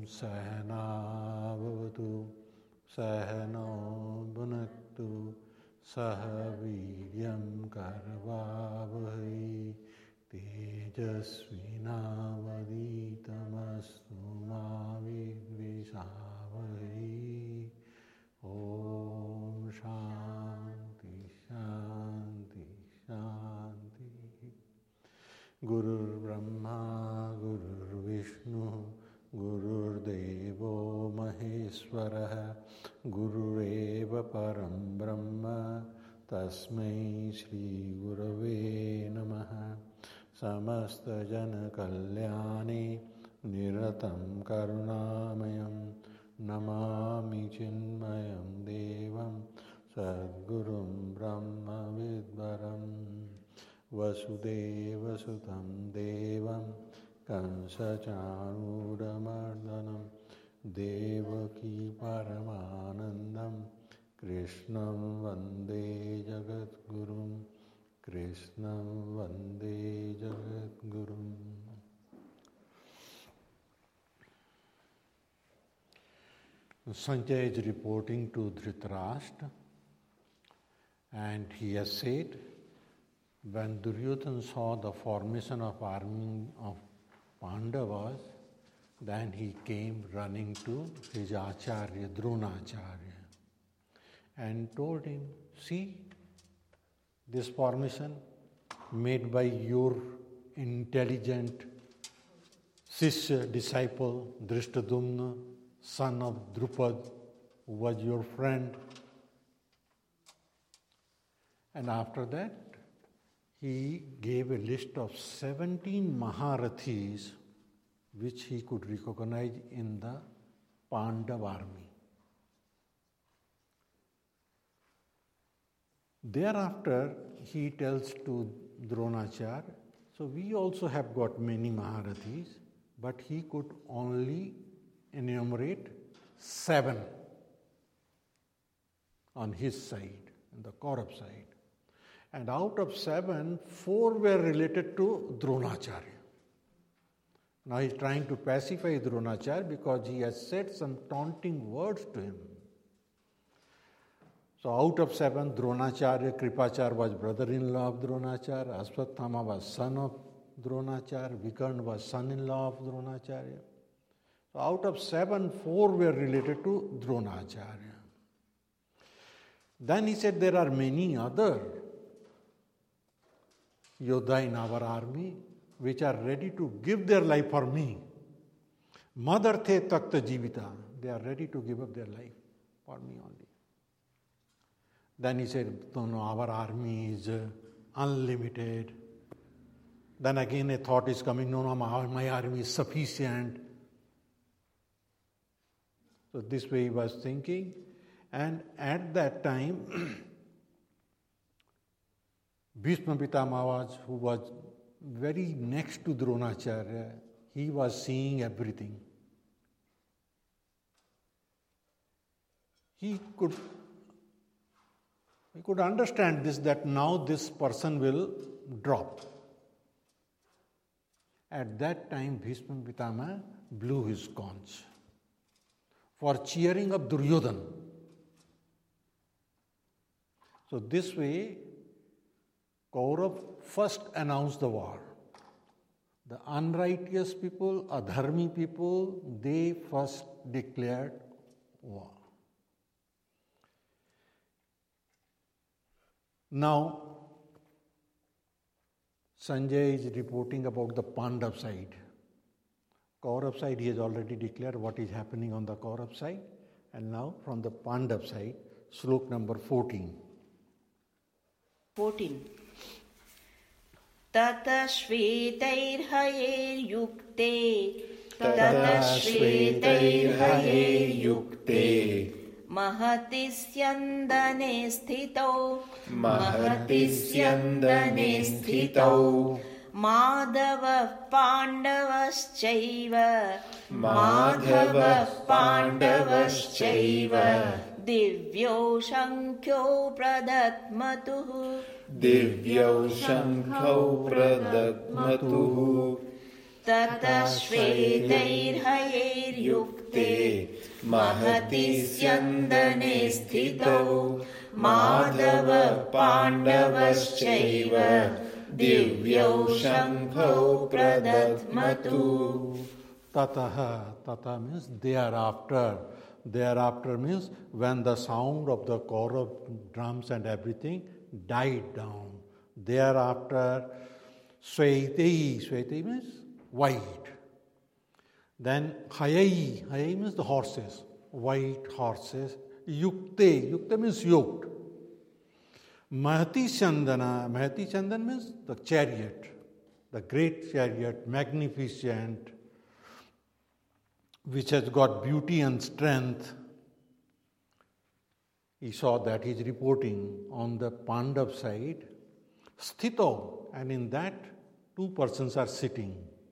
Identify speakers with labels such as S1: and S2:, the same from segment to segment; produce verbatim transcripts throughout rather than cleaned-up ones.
S1: सहनावतु सहनौ भुनक्तु सह वीर्यं करवावहै तेजस्विनावधीतमस्तु मा विद्विषावहै। ओम शांति शांति शांति। गुरुर्ब्रह्मा गुरुर्विष्णु गुरुर्देवो महेश्वरः गुरुरेव परं ब्रह्म तस्मै श्री गुरवे नमः। समस्तजनकल्याणे निरतं करुणामयं नमामि चिन्मयं देवं सद्गुरुं ब्रह्मविद्वरं वसुदेवसुतं देवं कंसचाणूरमर्दनं देवकी परमानन्दं कृष्णं वन्दे जगद्गुरुं कृष्णं वन्दे जगद्गुरुम्। Sanjay is reporting to Dhritarashtra, and he has said, when Duryodhana saw the formation of army of Pandavas, then he came running to his Acharya, Dronacharya, and told him, see, this formation made by your intelligent Sishya, disciple, Drishtadumna, son of Drupad, who was your friend. And after that, he gave a list of seventeen Maharathis which he could recognize in the Pandav army. Thereafter, he tells to Dronacharya, so we also have got many Maharathis, but he could only enumerate seven on his side, on the Kaurav side. And out of seven, four were related to Dronacharya. Now he is trying to pacify Dronacharya because he has said some taunting words to him. So out of seven, Dronacharya, Kripacharya was brother-in-law of Dronacharya, Ashwatthama was son of Dronacharya, Vikarna was son-in-law of Dronacharya. So out of seven, four were related to Dronacharya. Then he said there are many other Yodha in our army which are ready to give their life for me. Madarte takta jivita. They are ready to give up their life for me only. Then he said, no, no, our army is uh, unlimited. Then again a thought is coming, no, no, my, my army is sufficient. So this way he was thinking. And at that time, Bhishma Pitamaha, who was very next to Dronacharya, he was seeing everything. He could, he could understand this, that now this person will drop. At that time, Bhishma Pitamaha blew his conch for cheering up Duryodhana. So this way, Kaurav first announced the war. The unrighteous people, adharmi people, they first declared war. Now, Sanjay is reporting about the Pandav side. Kaurav side, he has already declared what is happening on the Kaurav side. And now from the Pandav side, slok number fourteen.
S2: fourteen. Tata shvetair yukte
S3: Tata shvetair yukte
S2: Mahati syandane sthitau
S3: Mahati syandane sthitau
S2: Madhava Pandavaschaiva
S3: Madhava Pandavaschaiva
S2: Divyo Shankhyo Pradatmatuh
S3: Divyo Shankhyo Pradatmatuh
S2: ततः श्वेतैर्हयैर्युक्ते महति स्यन्दने स्थितौ Madhav पाण्डवश्चैव दिव्यौ शङ्खौ प्रदध्मतु.
S1: Tataha, tata means thereafter. Thereafter means when the sound of the Kaurav drums and everything died down. Thereafter, Swetei, Swetei means white. Then Hayai, Hayai means the horses, white horses. Yukte, Yukte means yoked. Mahati Chandana, Mahati Chandan means the chariot, the great chariot, magnificent, which has got beauty and strength. He saw that he's reporting on the Pandav side, Sthito, and in that two persons are sitting.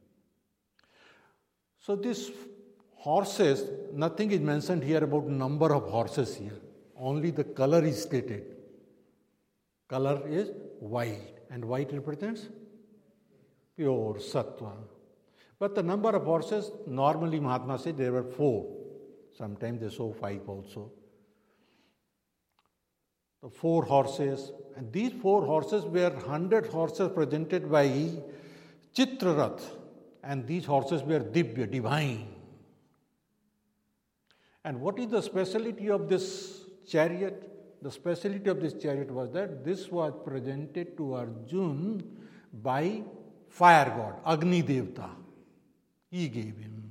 S1: So these horses, nothing is mentioned here about number of horses here. Only the color is stated. Color is white, and white represents pure sattva. But the number of horses, normally Mahatma said there were four. Sometimes they show five also. The four horses, and these four horses were hundred horses presented by Chitrarath, and these horses were Divya, divine. And what is the speciality of this chariot? The speciality of this chariot was that this was presented to Arjuna by fire god, Agni Devta. He gave him.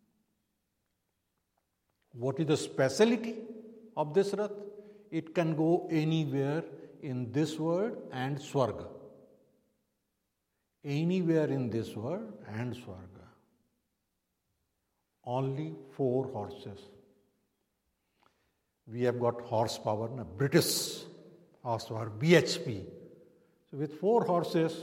S1: What is the speciality of this Rath? It can go anywhere in this world and Swarga. Anywhere in this world and Swarga. Only four horses. We have got horsepower, no? British horsepower, B H P. So with four horses,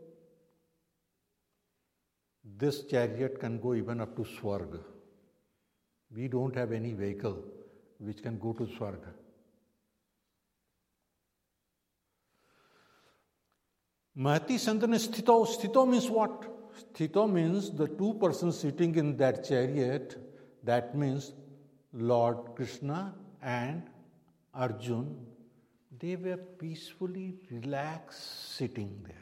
S1: this chariot can go even up to Swarga. We don't have any vehicle which can go to Swarga. Mahati Sandana Sthito. Sthito means what? Sthito means the two persons sitting in that chariot. That means Lord Krishna and Arjuna. They were peacefully relaxed sitting there.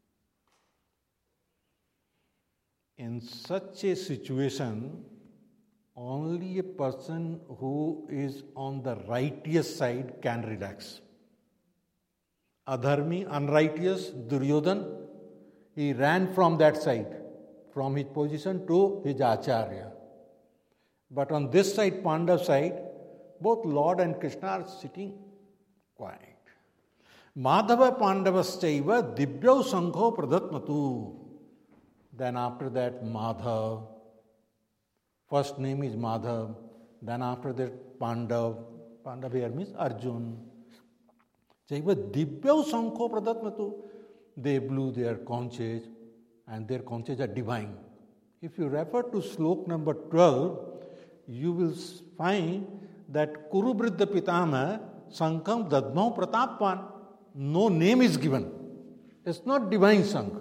S1: In such a situation, only a person who is on the righteous side can relax. Adharmi, unrighteous, Duryodhan, he ran from that side, from his position to his Acharya. But on this side, Pandav side, both Lord and Krishna are sitting quiet. Madhava Pandavaschaiva Divyau Sankho Pradhatmatu. Then after that, Madhav. First name is Madhav. Then after that, Pandav. Pandav here means Arjuna. Chaiva Divyau Sankho Pradhatmatu. They blew their conches, and their conches are divine. If you refer to slok number twelve, you will find that Kuru Vriddha Pitama Sankham Dadmau Pratappan. No name is given. It's not divine Sankh.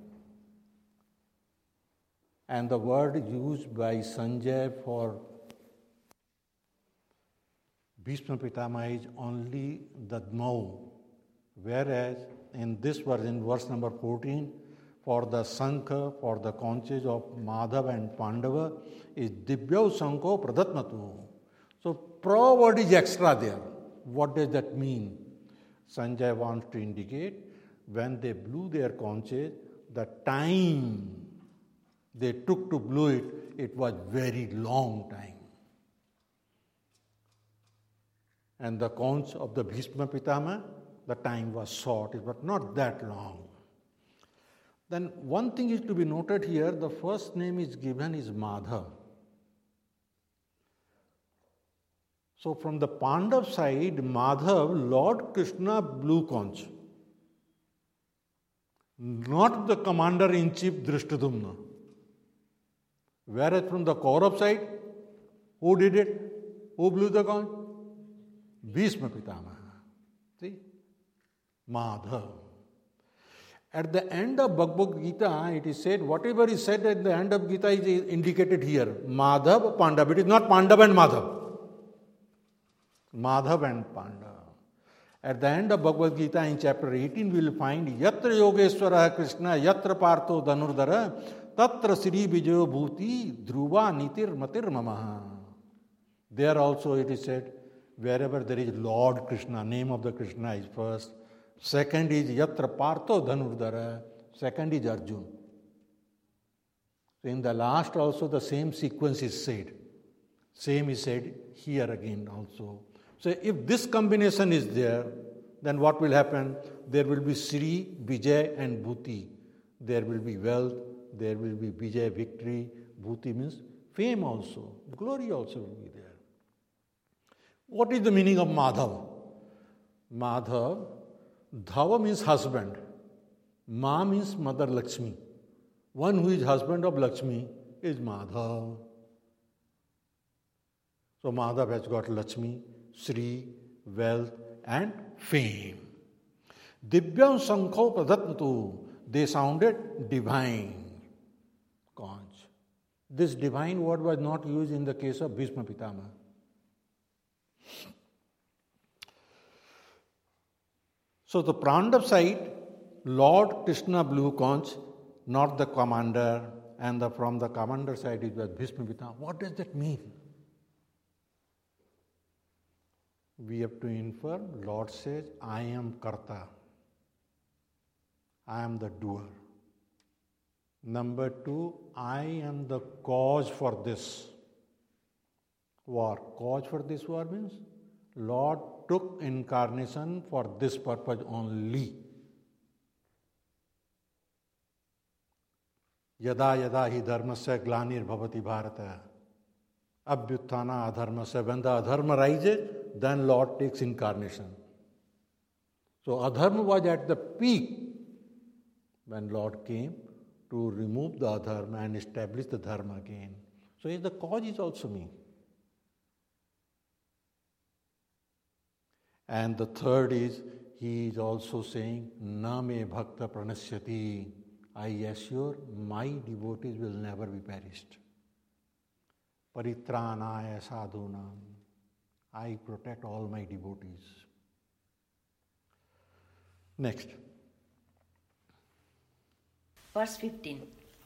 S1: And the word used by Sanjay for Bhishma Pitama is only Dadmau. Whereas in this verse, in verse number fourteen, for the Sankha, for the conches of Madhav and Pandava, is Divyau Sankho Pradhatmatu. So, pra word is extra there. What does that mean? Sanjay wants to indicate when they blew their conches, the time they took to blow it, it was very long time. And the conch of the Bhishma Pitama, the time was short, it was not that long. Then one thing is to be noted here, the first name is given is Madhav. So from the Pandav side, Madhav, Lord Krishna blew conch. Not the commander-in-chief Drishtadumna. Whereas from the Kaurav side, who did it? Who blew the conch? Bhishma Pitama. See? Madhav. At the end of Bhagavad Gita, it is said, whatever is said at the end of Gita is indicated here. Madhav, Pandav. It is not Pandav and Madhav. Madhav and Pandav. At the end of Bhagavad Gita in chapter eighteen, we will find Yatra Yogeshwara Krishna, Yatra Partho Dhanurdhara, Tatra Sri Vijayo Bhuti, Dhruva Nitir Matir Mamaha. There also it is said, wherever there is Lord Krishna, name of the Krishna is first. Second is Yatra Partho Dhanurdhara. Second is Arjun. So in the last also the same sequence is said. Same is said here again also. So if this combination is there, then what will happen? There will be Sri, Vijay and Bhuti. There will be wealth, there will be Vijay, victory. Bhuti means fame also. Glory also will be there. What is the meaning of Madhav? Madhav, Dhava means husband. Ma means Mother Lakshmi. One who is husband of Lakshmi is Madhav. So Madhav has got Lakshmi, Sri, wealth and fame. Divyam Sankho Pradatmatu. They sounded divine conch. This divine word was not used in the case of Bhishma Pitama. So the Pandav side, Lord Krishna blew conch, not the commander, and the, from the commander side it was Bhishma Pitama. What does that mean? We have to infer, Lord says, I am Karta. I am the doer. Number two, I am the cause for this war. Cause for this war means Lord took incarnation for this purpose only. Yada yada hi dharmasya glanir bhavati bharata. Abhyuthana adharmasya. When the adharma rises, then Lord takes incarnation. So adharma was at the peak when Lord came to remove the adharma and establish the dharma again. So the cause is also me. And the third is, he is also saying, Na me bhakta pranasyati. I assure my devotees will never be perished. Paritranaya sadhunam. I protect all my devotees. Next.
S3: Verse fifteen.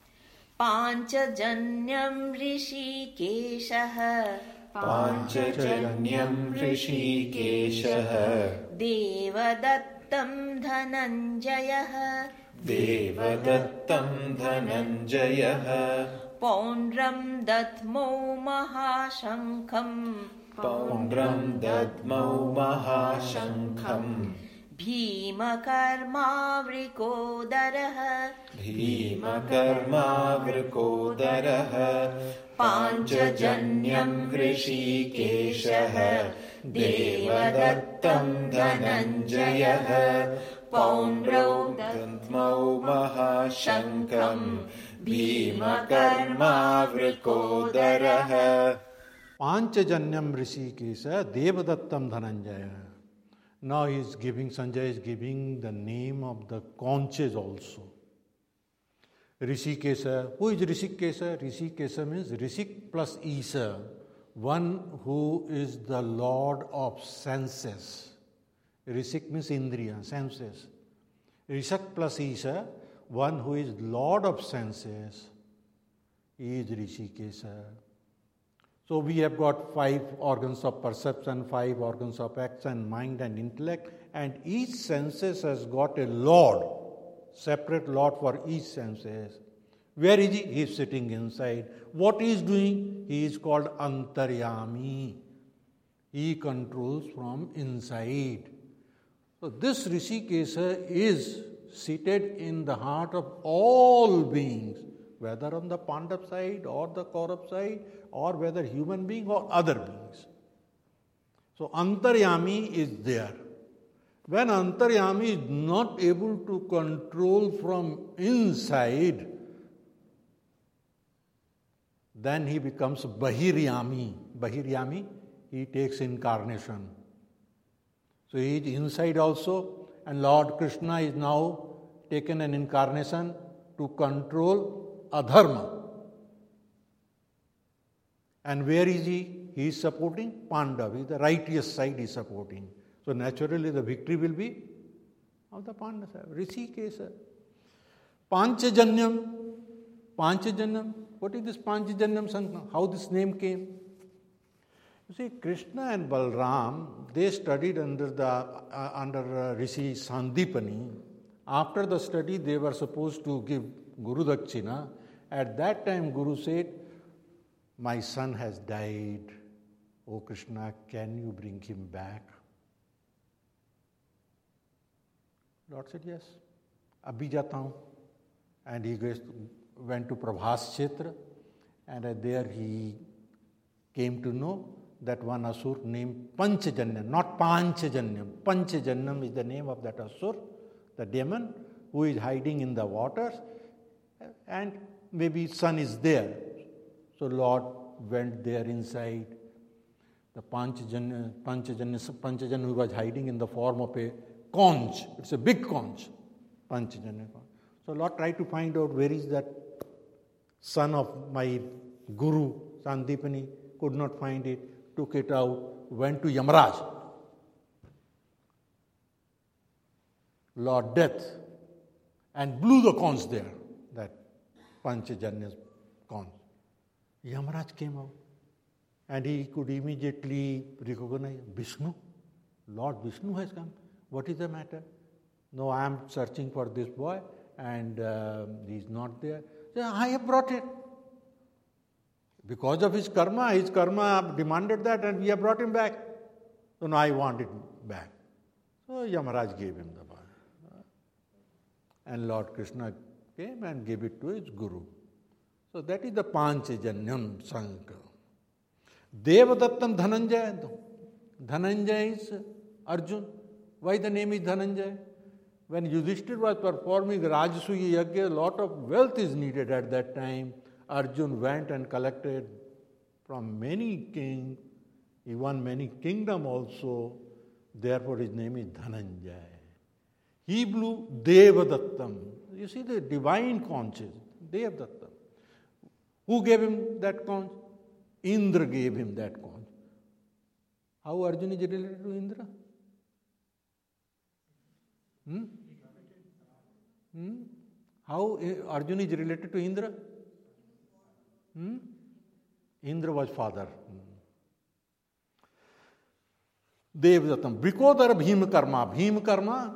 S3: Panchajanyam Rishikeshah.
S2: Panchajanyam Rishikeshah.
S3: Devadattam Dhananjayah.
S2: Devadattam Dhananjayah.
S3: Paundram Dadmo Mahashankham.
S2: Paundram Dadmo Mahashankham.
S3: Bhima Karma Vrikodarah.
S2: Bhima Karma Vrikodarah.
S3: Panchajanyam Rishikeshah. Devadattam Dhananjayah. Paundram
S2: Dadmo Mahashankham. Bhima Karma Vrikodarah.
S1: Panchajanyam Rishikesha Devadattam Dhananjaya. Now he is giving, Sanjay is giving the name of the conches also. Rishikesha. Who is Rishikesha? Rishikesha means Rishik plus Isa. One who is the Lord of senses. Rishik means Indriya, senses. Rishak plus Isa, one who is Lord of senses, is Rishikesha. So we have got five organs of perception, five organs of action, mind and intellect, and each senses has got a Lord, separate Lord for each senses. Where is he? He is sitting inside. What he is doing? He is called Antaryami. He controls from inside. So this Rishikesha is seated in the heart of all beings, whether on the Pandav side or the Kaurav side, or whether human being or other beings. So Antaryami is there. When Antaryami is not able to control from inside, then he becomes Bahiryami. Bahiryami, he takes incarnation. So he is inside also, and Lord Krishna is now taken an incarnation to control adharma. And where is he? He is supporting Pandav. He is the righteous side he is supporting. So naturally the victory will be of the Pandavas. Rishikesha. Panchajanyam. Panchajanyam. What is this Panchajanyam Sankha? How this name came? You see, Krishna and Balram, they studied under the uh, under uh, Rishi Sandipani. After the study, they were supposed to give Guru Dakshina. At that time, Guru said, "My son has died. Oh Krishna, can you bring him back?" Lord said, "Yes. Abhi jata hu." And he goes to, went to Prabhas Kshetra, and uh, there he came to know that one asur named Panchajanyam, not Panchajanyam. Panchajanyam is the name of that asur, the demon who is hiding in the waters, and maybe sun is there. So Lord went there inside. The Panchajanya, Panchajanya, Panchajanya who was hiding in the form of a conch. It's a big conch. Panchajanya. So Lord tried to find out where is that son of my Guru, Sandipani, could not find it, took it out, went to Yamaraj. Lord Death, and blew the conch there, that Panchajanya's conch. Yamaraj came out, and he could immediately recognize Vishnu. Lord Vishnu has come. What is the matter? No, I am searching for this boy, and uh, he is not there. So I have brought it. Because of his karma, his karma demanded that, and we have brought him back. So now I want it back. So Yamaraj gave him the boy. And Lord Krishna came and gave it to his Guru. So that is the Panchajanyam Sankha. Devadattam Dhananjaya. Dhananjaya is Arjun. Why the name is Dhananjaya? When Yudhishthira was performing Rajasuya Yajna, a lot of wealth is needed at that time. Arjun went and collected from many kings. He won many kingdom also. Therefore his name is Dhananjaya. He blew Devadattam. You see the divine conches, Devadattam. Who gave him that conch? Indra gave him that conch. How Arjuna is related to Indra? Hmm? Hmm? How Arjuna is related to Indra? Hmm? Indra was father. Devadattam. Brikodar Bhima Karma. Bhima Karma.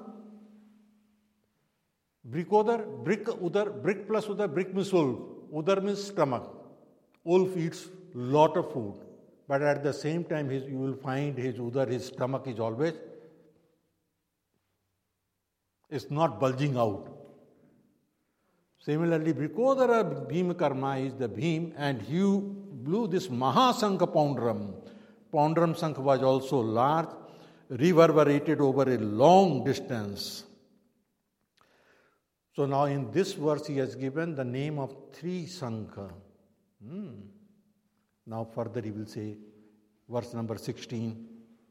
S1: Brikodar, brick, udar, brick plus udar, brick means wolf. Udar means stomach. Wolf eats lot of food. But at the same time, his, you will find his udar, his stomach is always, it's not bulging out. Similarly, Brikodara Bhima Karma is the Bhim, and he blew this Mahasankha Poundram. Poundram Sankha was also large, reverberated over a long distance. So now in this verse he has given the name of three Sankha. Hmm. Now further he will say, verse number sixteen.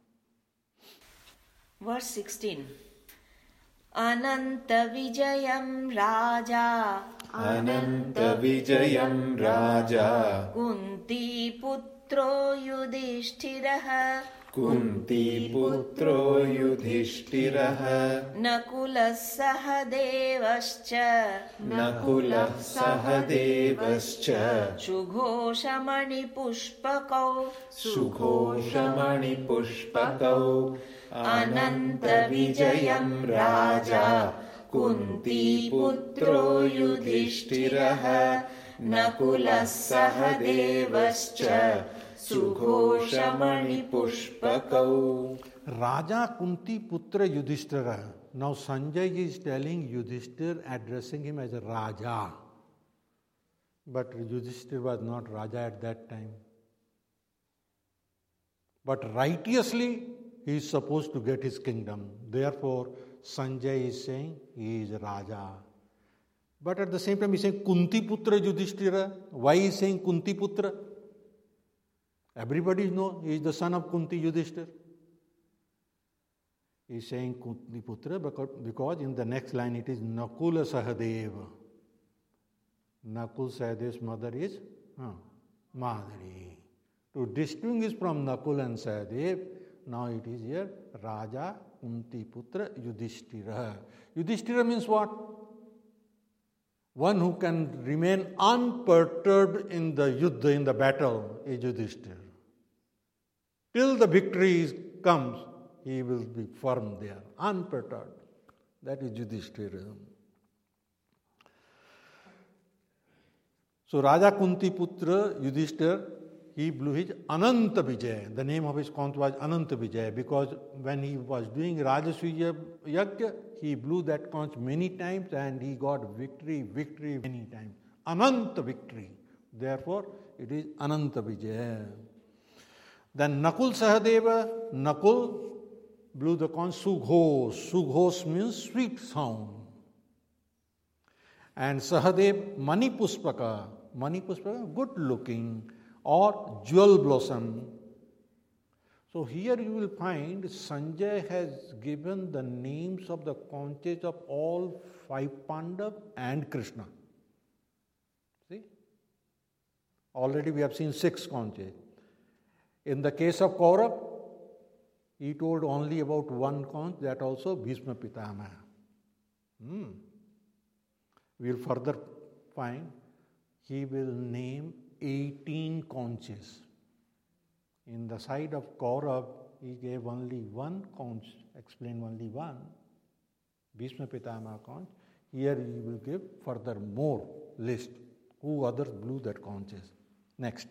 S3: Verse sixteen. Ananta Vijayam Raja.
S2: Ananta Vijayam Raja.
S3: Kunti Putro Yudhishthirah.
S2: Kunti Putro Yudhishthirah.
S3: Nakulah Sahadevascha.
S2: Nakulah Sahadevascha.
S3: Sughoshamani Pushpakau.
S2: Sughoshamani Pushpakau.
S3: Ananta Vijayam Raja. Kunti Putro Yudhishthirah. Nakulah Sahadevascha. Sughoshamani Pushpakau.
S1: Raja Kunti Putra Yudhishthira. Now Sanjay is telling Yudhishthira, addressing him as a Raja. But Yudhishthira was not Raja at that time. But righteously, he is supposed to get his kingdom. Therefore, Sanjay is saying he is Raja. But at the same time, he is saying Kunti Putra Yudhishthira. Why is he saying Kunti Putra? Everybody knows he is the son of Kunti Yudhishthira. He is saying Kuntiputra because in the next line it is Nakula Sahadeva. Nakul Sahadev's mother is uh, Madhuri. To distinguish from Nakul and Sahadev, now it is here Raja Kuntiputra Yudhishthira. Yudhishthira means what? One who can remain unperturbed in the yuddha, in the battle, is Yudhishthira. Till the victory comes, he will be firm there, unperturbed. That is Yudhishthira. So Raja Kuntiputra Yudhishthira, he blew his Ananta Vijay. The name of his conch was Ananta Vijay because when he was doing Rajasuya Yajna, he blew that conch many times and he got victory, victory many times. Ananta victory. Therefore, it is Ananta Vijay. Then Nakul Sahadeva, Nakul blew the conch Sughos. Sughos means sweet sound. And Sahadev Mani Puspaka. Mani Puspaka, good looking, or jewel blossom. So here you will find Sanjay has given the names of the conches of all five Pandavas and Krishna. See? Already we have seen six conches. In the case of Kaurav, he told only about one conch, that also Bhishma Pitamaha. Hmm. We will further find he will name eighteen conches. In the side of Kaurav, he gave only one conch, explained only one, Bhishma Pitamaha conch. Here he will give further more list, who others blew that conches. Next.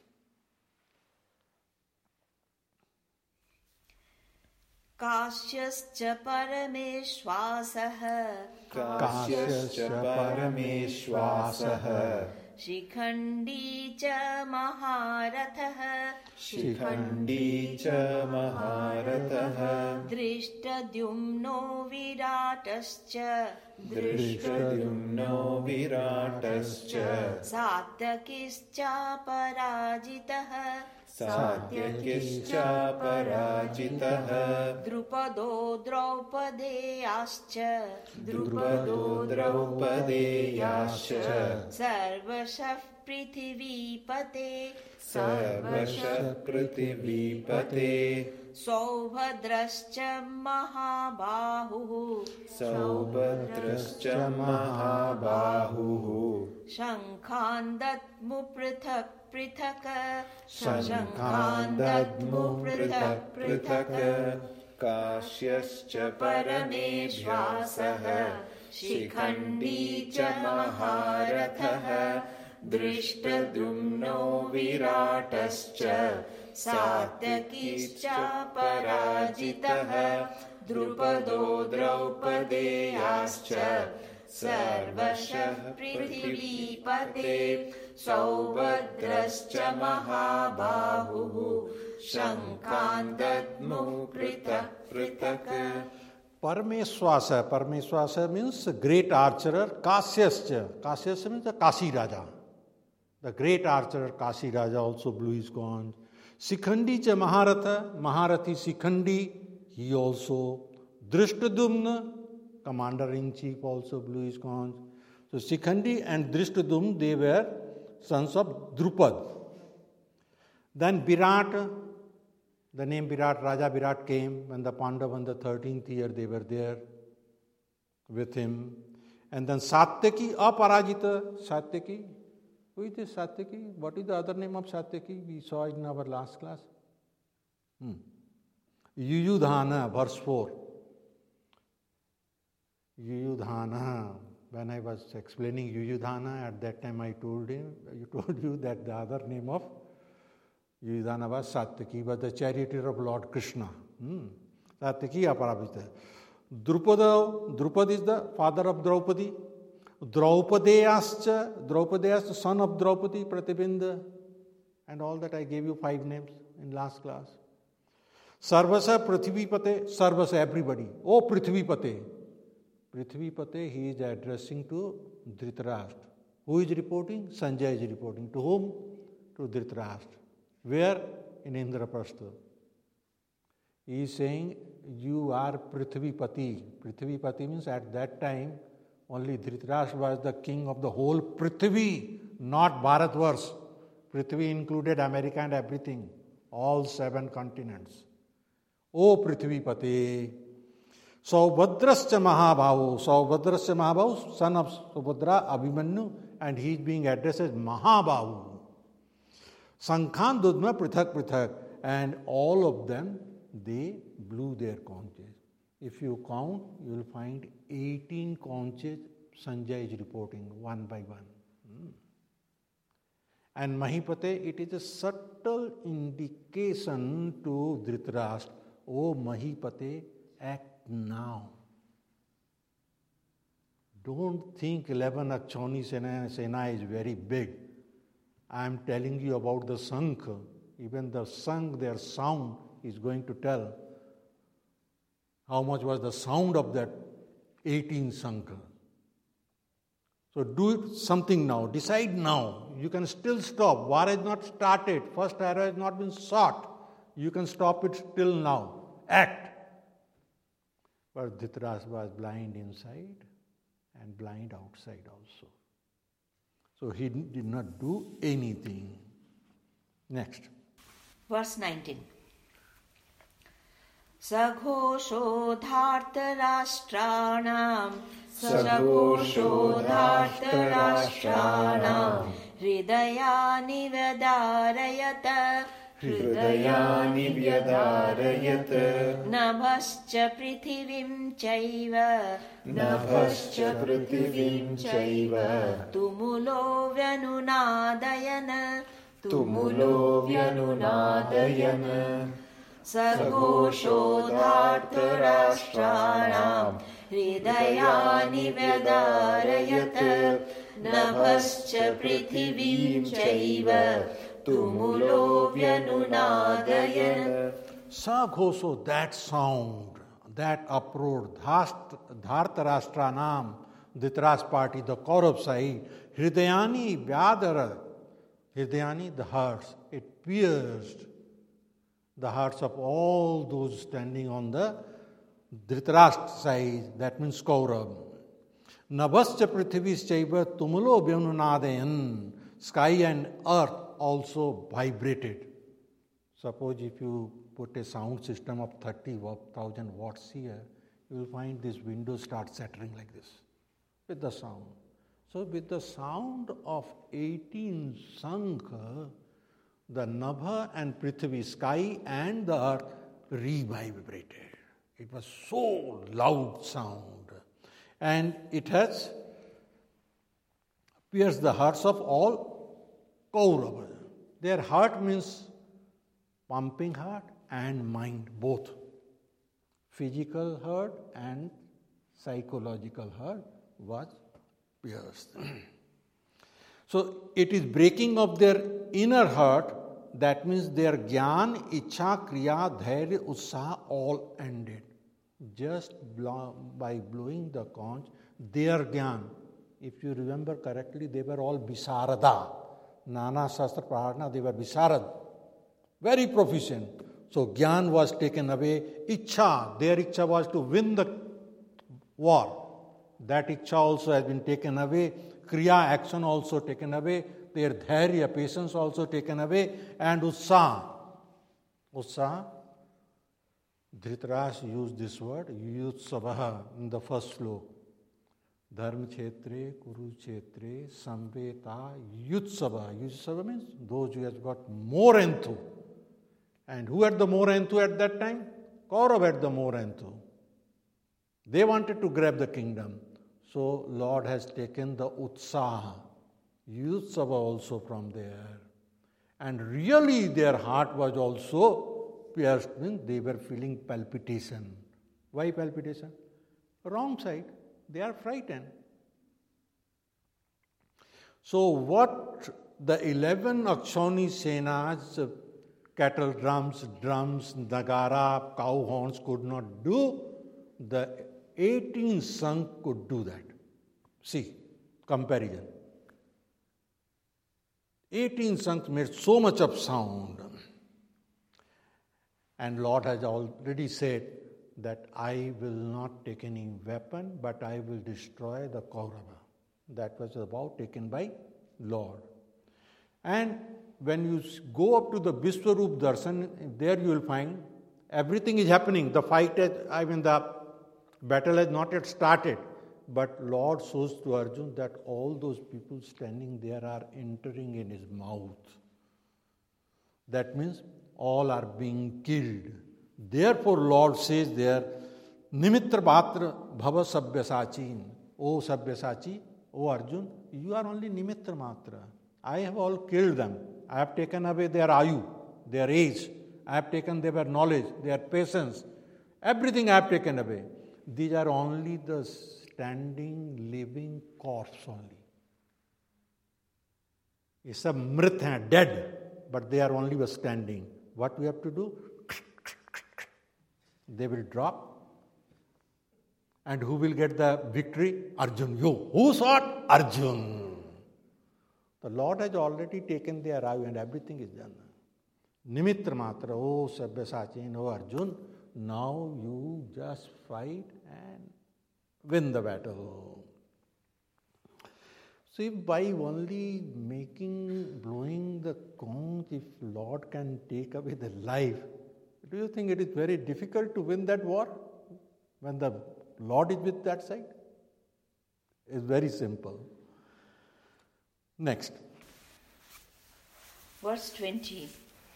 S3: काश्यश्च परमेश्वासः
S2: काश्यश्च परमेश्वासः
S3: Shikhandi च महारथः
S2: शिखण्डी च महारथः
S3: दृष्टद्युम्नो विराटश्च
S2: दृष्टद्युम्नो विराटश्च
S3: सात्यकिश्च पराजितः
S2: सात्यकिश्च पराजितः
S3: द्रुपदो द्रौपदेयाश्च
S2: द्रुपदो द्रौपदेयाश्च
S3: सर्वशः पृथिवीपते
S2: सर्वशः पृथिवीपते
S3: सौभद्रश्च महाबाहुः
S2: सौभद्रश्च महाबाहुः
S3: शङ्खान् दद्मु पृथक् पृथक्
S2: शङ्खान् दद्मु पृथक् पृथक् काश्यश्च परमेश्वासः शिखण्डी च महारथः दृष्टद्युम्नो विराटश्च सात्यकिश्च पराजितः द्रुपदो द्रौपदेयाश्च सर्वशः पृथिवीपते सौभद्रश्च महाबाहुः शङ्खान् दद्मु पृथक् पृथक्
S1: Parameshwasa. Parameshwasa means great archer. Kasyascha. Kasyascha means the Kasi Raja. The great archer Kasi Raja also blew his conch. Sikhandi cha Maharatha. Maharathi Sikhandi, he also. Drishtadumna, commander-in-chief, also blew his conch. So Sikhandi and Drishtadumna, they were sons of Drupad. Then Virat, the name Virat, Raja Virat came when the Pandava in the thirteenth year, they were there with him. And then Satyaki, Aparajita, Satyaki. Who is this Satyaki? What is the other name of Satyaki? We saw it in our last class. Hmm. Yuyudhana, verse four. Yuyudhana. When I was explaining Yuyudhana, at that time I told him, you told you that the other name of Yuyudhana was Satyaki, was the charioteer of Lord Krishna. Hmm. Satyaki Aparajita. Drupada, Drupad is the father of Draupadi. Draupadeyascha, Draupadeyas, son of Draupadi, Pratibinda, and all that. I gave you five names in last class. Sarvasa Prithvipate, Sarvasa everybody. Oh Prithvipate. Prithvipate, he is addressing to Dhritarashtra. Who is reporting? Sanjay is reporting. To whom? To Dhritarashtra. Where? In Indraprastha. He is saying, you are Prithvipati. Prithvipati means at that time only Dhritarashtra was the king of the whole Prithvi, not Bharatvarsh. Prithvi included America and everything, all seven continents. O Prithvipati, Saubhadrascha Mahabhavu. Saubhadrascha Mahabhavu, son of Subhadra, Abhimanyu, and he is being addressed as Mahabhavu. Sankhan Dudma Prithak Prithak, and all of them, they blew their conches. If you count, you will find eighteen conches Sanjay is reporting one by one. Hmm. And Mahipate, it is a subtle indication to Dhritarashtra, O Mahipate, act now. Don't think eleven Akshoni Sena, Sena is very big. I am telling you about the Sankh. Even the Sankh, their sound is going to tell how much was the sound of that eighteen Sankh. So do something now. Decide now. You can still stop. War has not started. First arrow has not been shot. You can stop it still now. Act. But Dhritarashtra was blind inside and blind outside also. So he did not do anything. Next.
S3: Verse nineteen. Saghosho dhartarashtraṇam
S2: Saghosho dhartarashtraṇam
S3: Hridayani vyadarayata
S2: Hridayani vyadarayata
S3: Nabhascha prithivim chaiva
S2: Nabhascha prithivim chaiva
S3: Tumulo vyanunadayana
S2: Tumulo vyanunadayana
S3: Sargosho dhartarashtraṇam Hridayani vyadarayata Nabhascha prithivim chaiva Tumulo vyanunadayana.
S1: Saghosho, that sound, that uproar, Dhartarashtranam, Dhritarashtra party, the Kaurav side, Hridayani Vyadara, Hridayani, the hearts, it pierced the hearts of all those standing on the Dhritarashtra side, that means Kaurav. Nabhascha Prithvischaiva Tumulo Vyanunadayan, sky and earth also vibrated. Suppose if you put a sound system of thirty thousand watts here, you will find this window start shattering like this with the sound. So with the sound of eighteen Sankha, the Nabha and Prithvi, sky and the earth re-vibrated. It was so loud sound. And it has pierced the hearts of all Kauravas. Their heart means pumping heart and mind, both. Physical heart and psychological heart was pierced. So it is breaking of their inner heart, that means their jnana, ichha, kriya, dhairya, utsaha all ended. Just blow, by blowing the conch, their jnana, if you remember correctly, they were all visarada. Nana Shastra Praharna, they were visarad. Very proficient. So jnana was taken away. Ichha, their ichha was to win the war. That ichha also has been taken away. Kriya, action also taken away. Their dhairya, patience also taken away. And utsaha. Utsaha, Dhritarashtra used this word, yutsavaha, in the first sloka. Dharma Kshetre, Kuru Kshetre, Samveta, Yutsava. Yutsava means those who have got more enthu. And who had the more enthu at that time? Kaurav had the more enthu. They wanted to grab the kingdom. So Lord has taken the Utsaha, Yutsava also from there. And really their heart was also pierced, means they were feeling palpitation. Why palpitation? Wrong side. They are frightened. So what the eleven Akshoni Senas, cattle drums, drums, nagara, cow horns could not do, the eighteen Sankh could do that. See, comparison. eighteen Sankhs made so much of sound. And Lord has already said, that I will not take any weapon, but I will destroy the Kaurava. That was the vow taken by Lord. And when you go up to the Vishwarup Darshan, there you will find everything is happening. The fight, has, I mean the battle has not yet started. But Lord shows to Arjuna that all those people standing there are entering in his mouth. That means all are being killed. Therefore Lord says there, Nimitra Bhatra Bhava Sabhyasachin. O Sabhyasachi, O Arjuna, you are only Nimitra Matra. I have all killed them. I have taken away their ayu, their age. I have taken their knowledge, their patience. Everything I have taken away. These are only the standing, living corpse only. It's a mrit, dead, but they are only standing. What we have to do? They will drop. And who will get the victory? Arjun. You. Who sought? Arjun. The Lord has already taken their ayu and everything is done. Nimitra Matra, O Sabhyasachin, O Arjun, now you just fight and win the battle. See, by only making, blowing the conch, if Lord can take away the life, do you think it is very difficult to win that war when the Lord is with that side? It's very simple. Next.
S3: Verse twenty.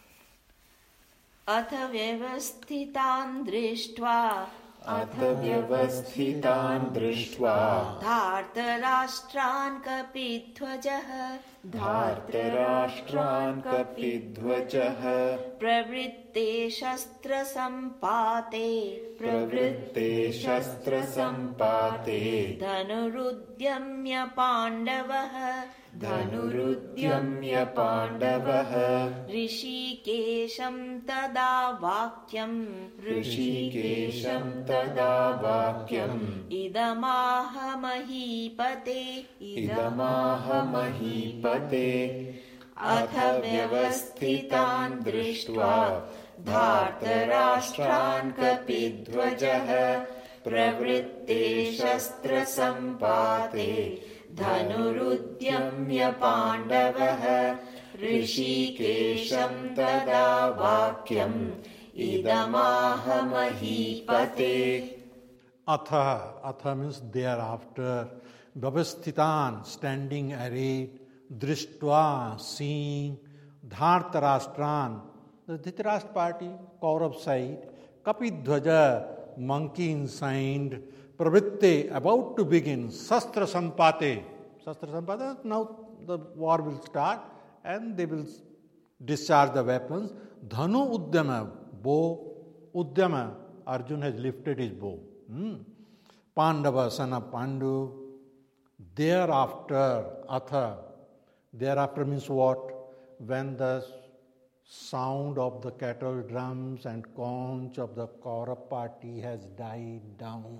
S3: Atha vyavasthitan drishtva
S2: अथ व्यवस्थितान् दृष्ट्वा
S3: धार्तराष्ट्रान् कपिध्वजः
S2: धार्तराष्ट्रान् कपिध्वजः
S3: प्रवृत्ते शस्त्रसम्पाते
S2: प्रवृत्ते शस्त्रसम्पाते
S3: धनुरुद्यम्य पाण्डवः
S2: धनुरुद्यम्य पाण्डवः
S3: ऋषिकेशं तदा वाक्यम्
S2: ऋषिकेशं तदा वाक्यम्
S3: इदमाह महीपते
S2: इदमाह महीपते अथ व्यवस्थितान् दृष्ट्वा धार्तराष्ट्रान् कपिध्वजः प्रवृत्ते शस्त्रसम्पाते धनुरुद्यम्य पाण्डवः ऋषिकेशं तदा वाक्यम् इदमाह महीपते.
S1: Atha, Atha means thereafter, Vyavasthitan, standing arrayed, Drishtva, seeing, Dhartarashtran, the Dhritarashtra party, Kaurav side, Kapidhwaja, monkey ensigned, Pravritte, about to begin, Sastra Sampate. Sastra Sampate, now the war will start and they will discharge the weapons. Dhanu Uddhama, bow, Uddhama, Arjuna has lifted his bow. Hmm. Pandava, son of Pandu. Thereafter, Atha, thereafter means what? When the sound of the kettle drums and conch of the Kaurav party has died down.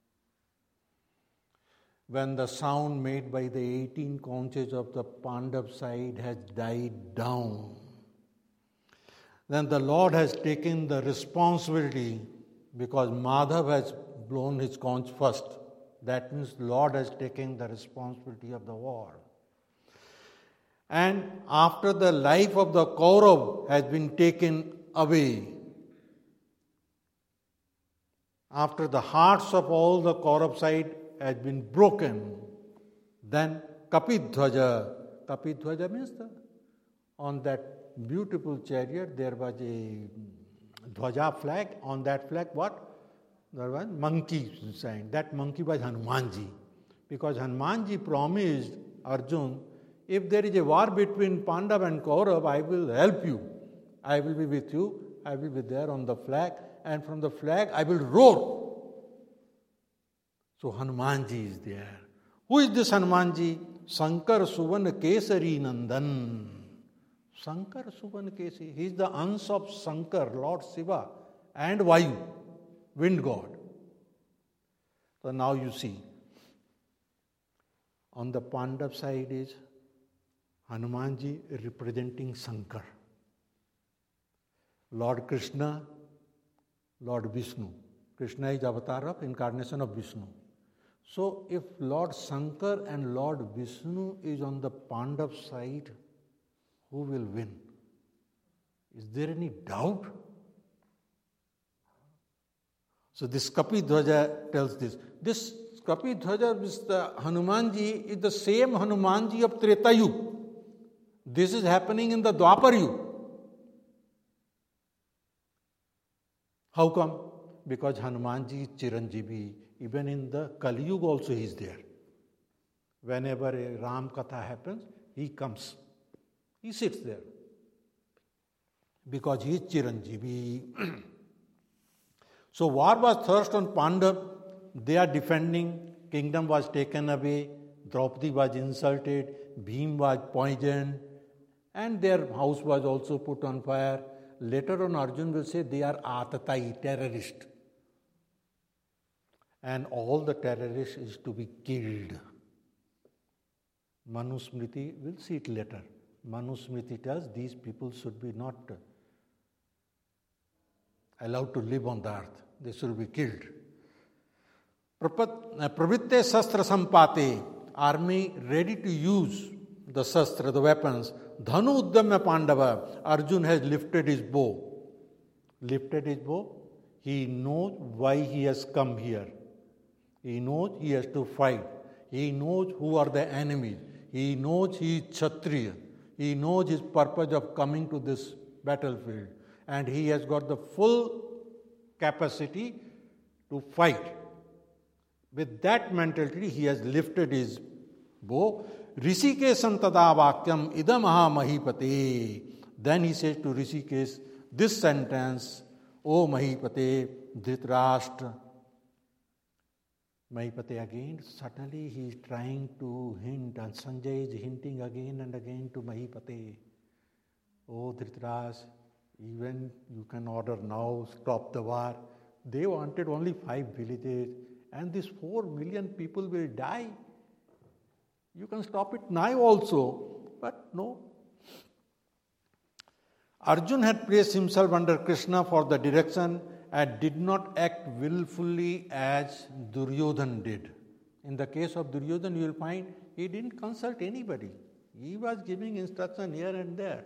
S1: When the sound made by the eighteen conches of the Pandav side has died down, then the Lord has taken the responsibility because Madhav has blown his conch first. That means Lord has taken the responsibility of the war. And after the life of the Kaurav has been taken away, after the hearts of all the Kaurav side has been broken, then Kapidhwaja, Kapidhwaja means the, on that beautiful chariot there was a Dhwaja flag. On that flag what? There was monkey sign. That monkey was Hanumanji. Because Hanumanji promised Arjun, if there is a war between Pandav and Kaurav, I will help you. I will be with you. I will be there on the flag. And from the flag, I will roar. So Hanumanji is there. Who is this Hanumanji? Sankar Suvan Kesari Nandan. Sankar Suvan Kesari. He is the ans of Sankar, Lord Shiva, and Vayu, wind god. So now you see, on the Pandav side is Hanumanji representing Sankar, Lord Krishna, Lord Vishnu. Krishna is avatar of incarnation of Vishnu. So if Lord Shankar and Lord Vishnu is on the Pandav side, who will win? Is there any doubt? So this Kapidhwaja tells this. This Kapidhwaja, is the Hanumanji, is the same Hanumanji of Treta Yuga. This is happening in the Dwapar Yuga. How come? Because Hanumanji is Chiranjeevi. Even in the Kali Yuga also he is there. Whenever a Ram Katha happens, he comes. He sits there. Because he is Chiranjeevi. So war was thrust on Pandav. They are defending. Kingdom was taken away. Draupadi was insulted. Bhim was poisoned. And their house was also put on fire. Later on, Arjun will say they are atatai, terrorists. And all the terrorists is to be killed. Manusmriti, we'll see it later. Manusmriti tells these people should be not allowed to live on the earth. They should be killed. Pravitte Sastra Sampate, army ready to use the Sastra, the weapons. Dhanu Uddamya Pandava, Arjun has lifted his bow. Lifted his bow. He knows why he has come here. He knows he has to fight. He knows who are the enemies. He knows he is Kshatriya. He knows his purpose of coming to this battlefield. And he has got the full capacity to fight. With that mentality, he has lifted his bow. Rishikesam tada vakyam idam aha mahipate. Then he says to Rishikesh this sentence, O Mahipate, Dhritarashtra. Mahipate again, suddenly he is trying to hint, and Sanjay is hinting again and again to Mahipate. O Dhritarashtra, even you can order now, stop the war. They wanted only five villages, and these four million people will die. You can stop it now also, but no. Arjun had placed himself under Krishna for the direction and did not act willfully as Duryodhan did. In the case of Duryodhan, you will find he didn't consult anybody. He was giving instruction here and there.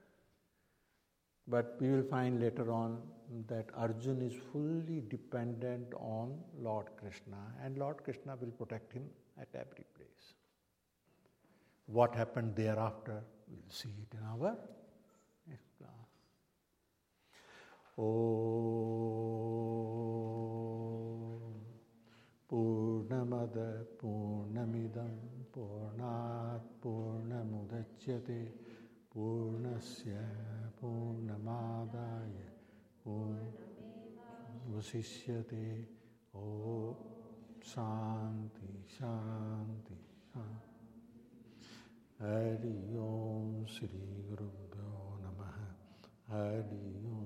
S1: But we will find later on that Arjun is fully dependent on Lord Krishna, and Lord Krishna will protect him at every place. What happened thereafter, we'll see it in our next class. Om Purnamada Purnamidam Purnat Purnamudachyate Purnasya Purnamadaya Purnamudachyate. Om Shanti Shanti Shanti. Hari Om Shri Guru Bhyo Namaha. Hari Om.